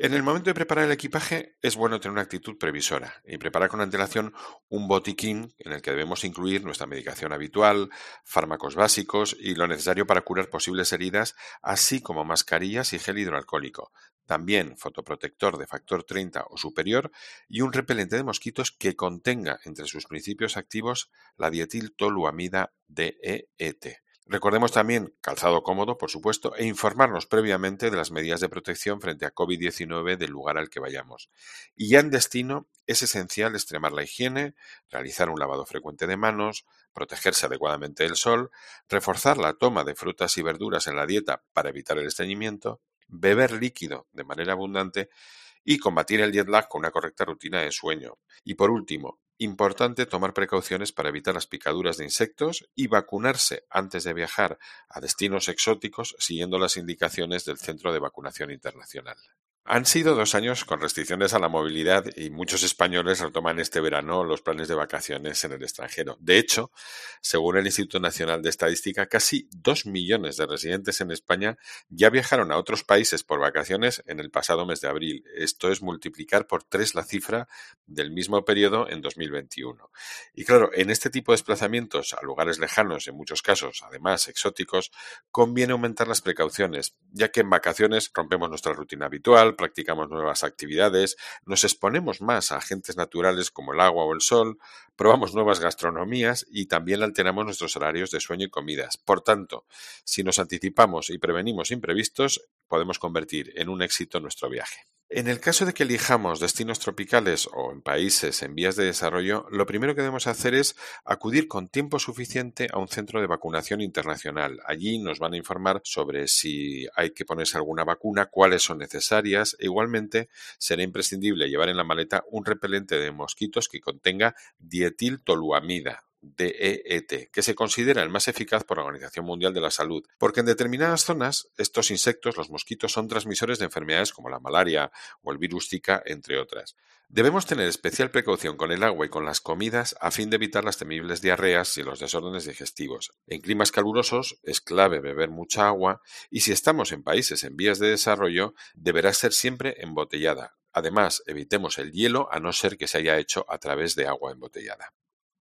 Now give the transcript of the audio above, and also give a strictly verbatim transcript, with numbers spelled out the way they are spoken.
En el momento de preparar el equipaje es bueno tener una actitud previsora y preparar con antelación un botiquín en el que debemos incluir nuestra medicación habitual, fármacos básicos y lo necesario para curar posibles heridas, así como mascarillas y gel hidroalcohólico. También fotoprotector de factor treinta o superior y un repelente de mosquitos que contenga entre sus principios activos la dietiltoluamida D E E T. Recordemos también calzado cómodo, por supuesto, e informarnos previamente de las medidas de protección frente a COVID diecinueve del lugar al que vayamos. Y ya en destino es esencial extremar la higiene, realizar un lavado frecuente de manos, protegerse adecuadamente del sol, reforzar la toma de frutas y verduras en la dieta para evitar el estreñimiento, beber líquido de manera abundante y combatir el jet lag con una correcta rutina de sueño. Y por último, importante tomar precauciones para evitar las picaduras de insectos y vacunarse antes de viajar a destinos exóticos siguiendo las indicaciones del Centro de Vacunación Internacional. Han sido dos años con restricciones a la movilidad y muchos españoles retoman este verano los planes de vacaciones en el extranjero. De hecho, según el Instituto Nacional de Estadística, casi dos millones de residentes en España ya viajaron a otros países por vacaciones en el pasado mes de abril. Esto es multiplicar por tres la cifra del mismo periodo en dos mil veintiuno. Y claro, en este tipo de desplazamientos a lugares lejanos, en muchos casos además exóticos, conviene aumentar las precauciones, ya que en vacaciones rompemos nuestra rutina habitual, practicamos nuevas actividades, nos exponemos más a agentes naturales como el agua o el sol, probamos nuevas gastronomías y también alteramos nuestros horarios de sueño y comidas. Por tanto, si nos anticipamos y prevenimos imprevistos, podemos convertir en un éxito nuestro viaje. En el caso de que elijamos destinos tropicales o en países en vías de desarrollo, lo primero que debemos hacer es acudir con tiempo suficiente a un centro de vacunación internacional. Allí nos van a informar sobre si hay que ponerse alguna vacuna, cuáles son necesarias. E igualmente, será imprescindible llevar en la maleta un repelente de mosquitos que contenga dietiltoluamida, D E E T, que se considera el más eficaz por la Organización Mundial de la Salud, porque en determinadas zonas estos insectos, los mosquitos, son transmisores de enfermedades como la malaria o el virus Zika, entre otras. Debemos tener especial precaución con el agua y con las comidas a fin de evitar las temibles diarreas y los desórdenes digestivos. En climas calurosos es clave beber mucha agua y si estamos en países en vías de desarrollo deberá ser siempre embotellada. Además, evitemos el hielo a no ser que se haya hecho a través de agua embotellada.